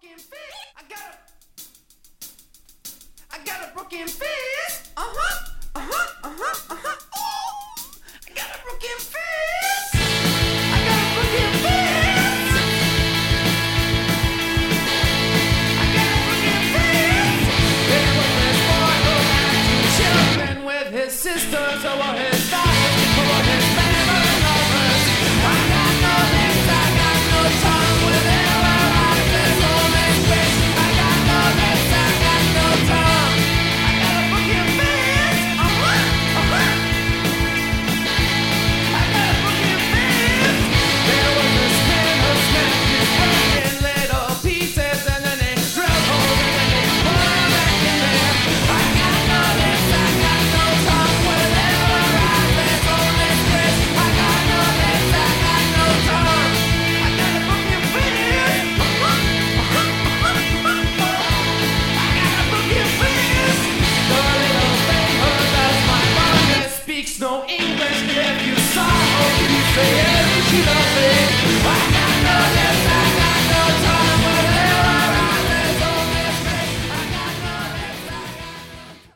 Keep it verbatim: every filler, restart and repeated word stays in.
broken fist. I got a, I got a broken fist. Uh huh, uh huh, uh huh, uh huh. Ooh, I got a broken fist.